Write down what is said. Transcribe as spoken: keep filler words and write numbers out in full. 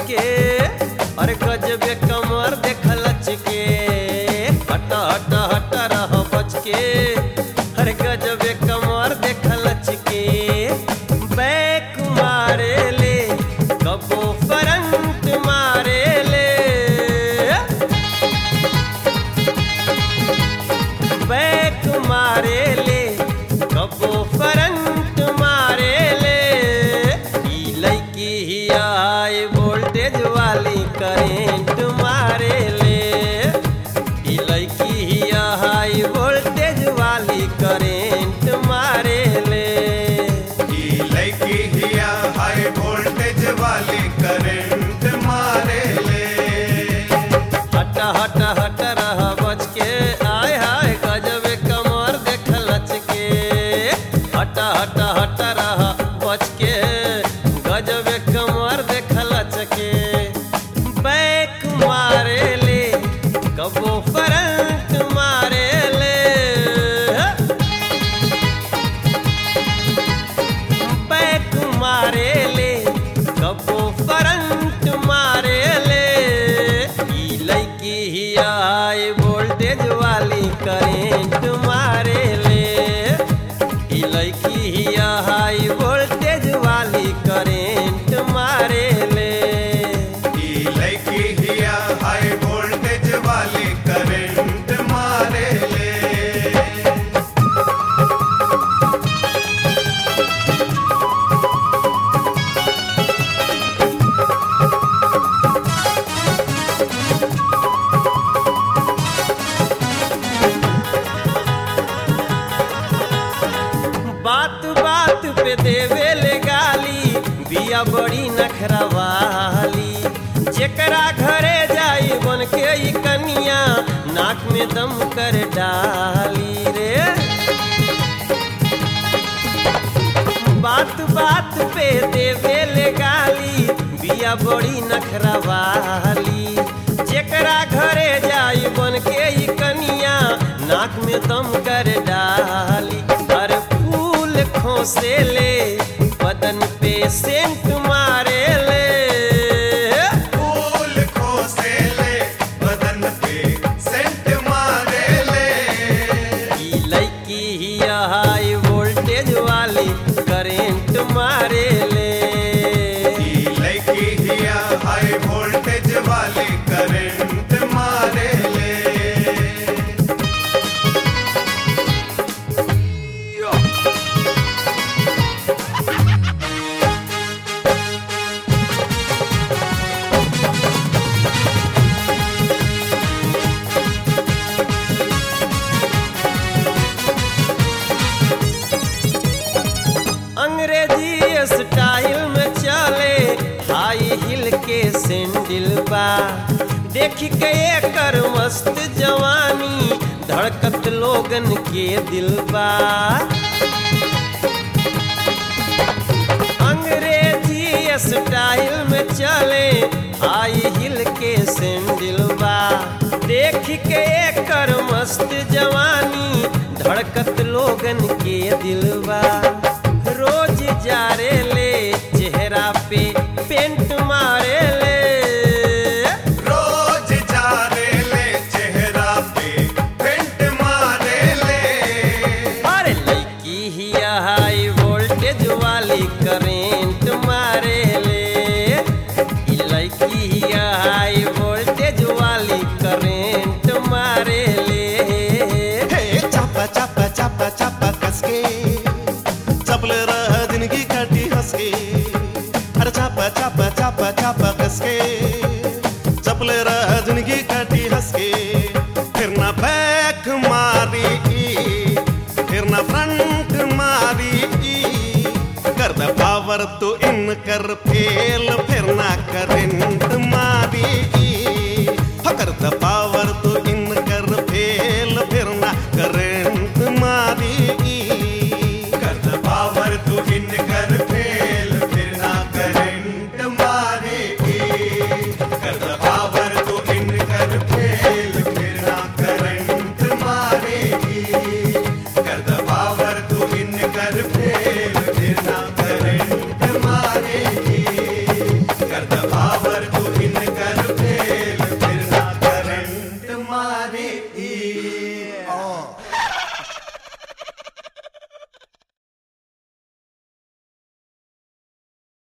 के, अरे गजबे कमर देख लच के, हट हट हट रह बच के, अरे गजबे कमर देख लच के, बैक मारे ले कबो फ्रंट मारे ले, बैक मारे ले कबो फ्रंट मारे ले, ई लड़की ही हाई वोल्टेज वाली करेंट मारे ले, ई लड़की ही हाई वोल्टेज वाली करेंट मारे ले, ई लड़की ही हाई वोल्टेज वाली करेंट मारे ले। हट हट हट रह बच के, आय हाय गजबे कमर देख लच के, हट हट हट रह बच के, गजबे कमर देख लच के, बैक मारे ले कबो फ्रंट मारे ले, बैक मारे ले कबो फ्रंट मारे ले, ई लड़की ही हाई वोल्टेज वाली करेंट मारे ले, ई लड़की ही हाई वोल्टेज वाली करेंट मारे ले, ई लड़की ही हाई वोल्टेज वाली करेंट मारे ले। बात बात पे देवे ले गाली, बिया बड़ी नखरा वाली, जेकरा घरे जाई बन के ई कनिया, नाक में दम कर डाली रे, बात बात पे देवे ले गाली, बिया बड़ी नखरा वाली, जेकरा घरे जाई बन के ई कनिया, नाक में दम कर डाली, हर फूल खोसे ले बदन पे सेंट मारे ले, फूल खोसे ले बदन पे सेंट मारे ले, ई लड़की ही हाई वोल्टेज वाली करेंट मारे ले, ई लड़की ही हाई वोल्टेज वाली करेंट मारे ले। अंग्रेजी स्टाइल में चले हाई हिल के सैंडल बा, देख के एकर मस्त जवानी धड़कत लोगन के दिल बा, अंग्रेजी स्टाइल में चले हाई हिल के सैंडल बा, देख के एकर मस्त जवानी धड़कत लोगन के दिल बा, रोज जारे ले चेहरा पे पेंट मारे ले, रोज जारे ले चेहरा पे पेंट मारे ले, अरे लड़की ही हाई वोल्टेज वाली करेंट मारे ले, ई लड़की ही हाई वोल्टेज वाली करेंट मारे ले, हे चापा चापा चापा चापा कसके, चपले रह जिंदगी काटी हंसके, अरे चापा चापा चापा चापा कसके, चपले रह जिंदगी काटी हंसके, फिर ना बैक मारी, फिर ना फ्रंट मारी, कर दे पावर तो इन कर फेल, फिर ना करे